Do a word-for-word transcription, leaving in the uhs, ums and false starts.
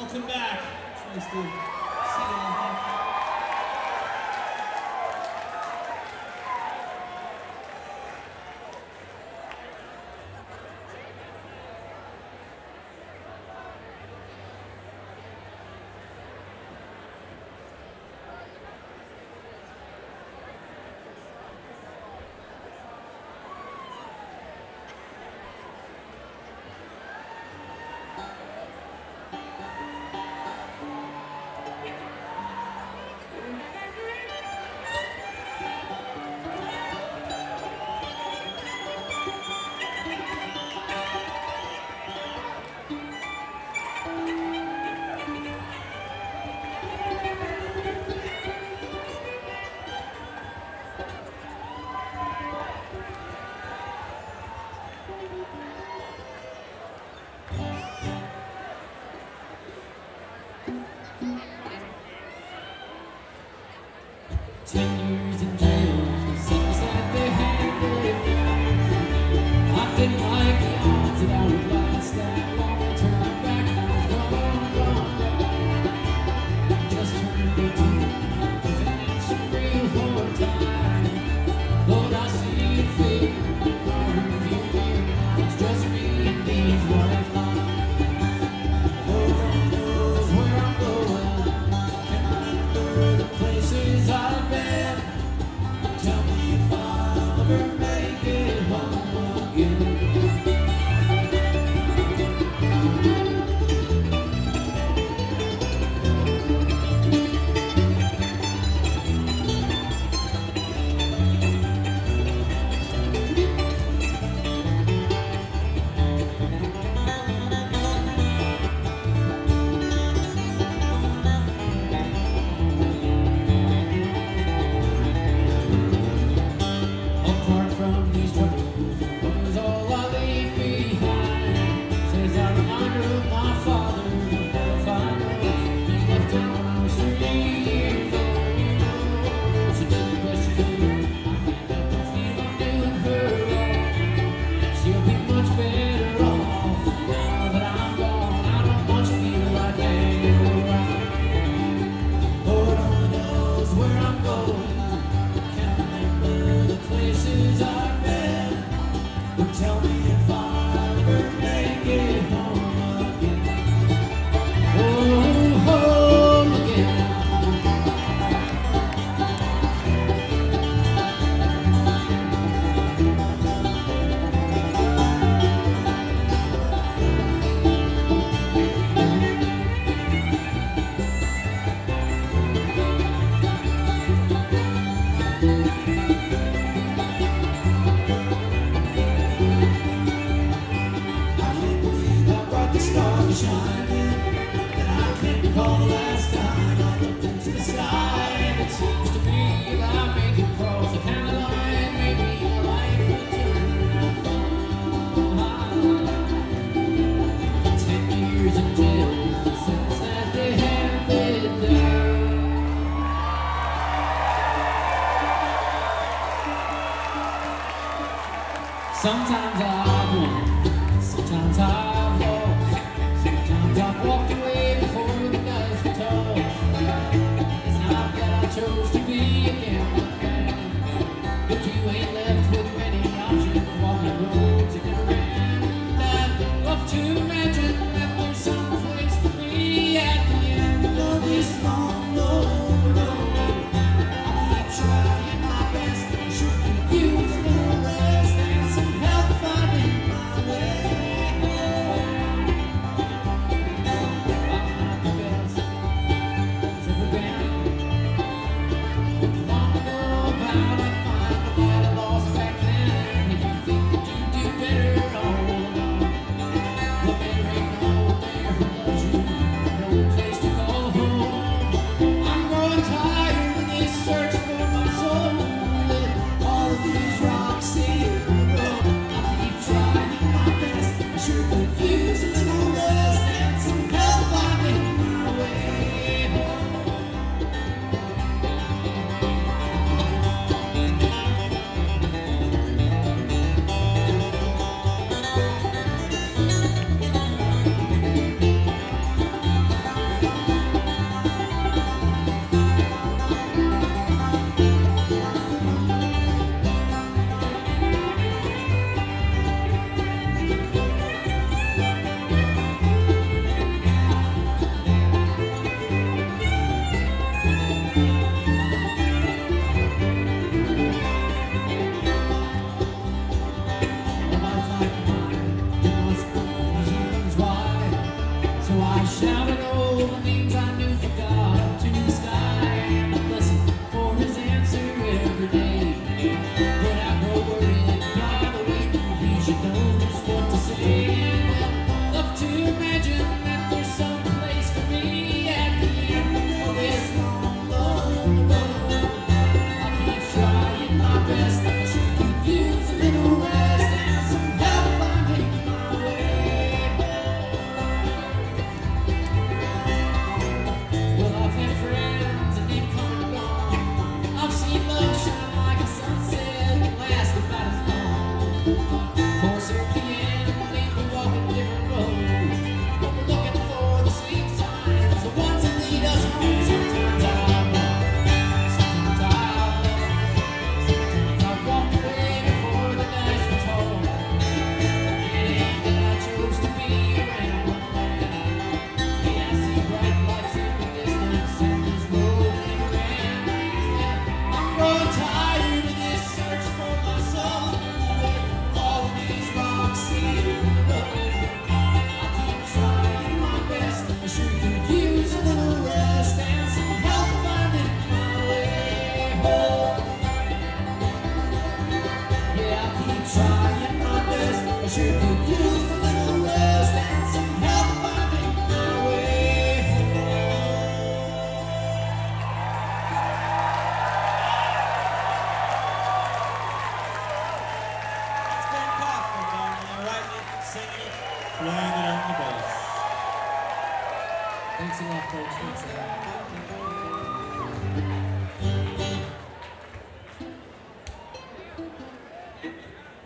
Welcome back. It's nice to see you all. Ten years in jail, the sentence that they handed. I didn't like the odds that I would last that long. I turned back and I was gone, gone, gone. Just turned eighteen, and some real hard time. Lord, I see it fade in my rearview mirror. Now it's just me and these white lines. Lord only knows where I'm going. Can't remember the places I've been. Tell me if I'll ever make it home again. Apart from these troubles, what was all I leave behind? Says a reminder of my father, the love I know. He left town when I was three years old. She did the best she could. I can't help but feel I'm doing her wrong. She'll be much better off now that I'm gone. I don't much feel like hanging around. Lord only knows where I'm going. Can't remember the places I've been. But tell me if I'll ever make it home again. Oh, home again. I can't believe I brought the stars shining. And I can't recall the last time I looked into the sky. And it seems to me if I make it cross the county line, maybe my life will turn out fine. Ten years in jail, the sentence that they handed down. Sometimes I've won, sometimes I've lost, sometimes I've walked away before the dice were tossed. It's not that I chose to be a gambling man, but you ain't left with many options, walking roads that never end. I'd love to imagine that there's some place for me at the end of this long, long road. I keep trying my best, sure could use a little rest and some help finding my way home. Thanks a lot, folks. Thanks a lot.